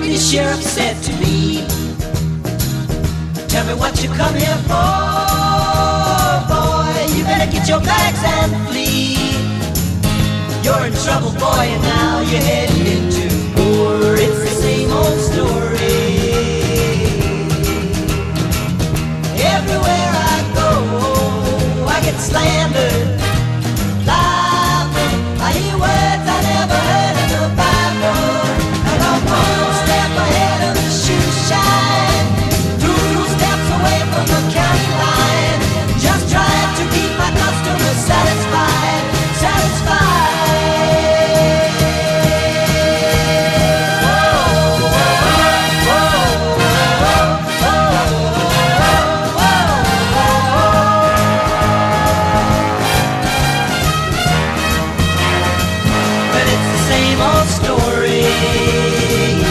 It is sheriff said to me, tell me what you come here for, boy. You better get your bags and flee. You're in trouble, boy, and now you're heading into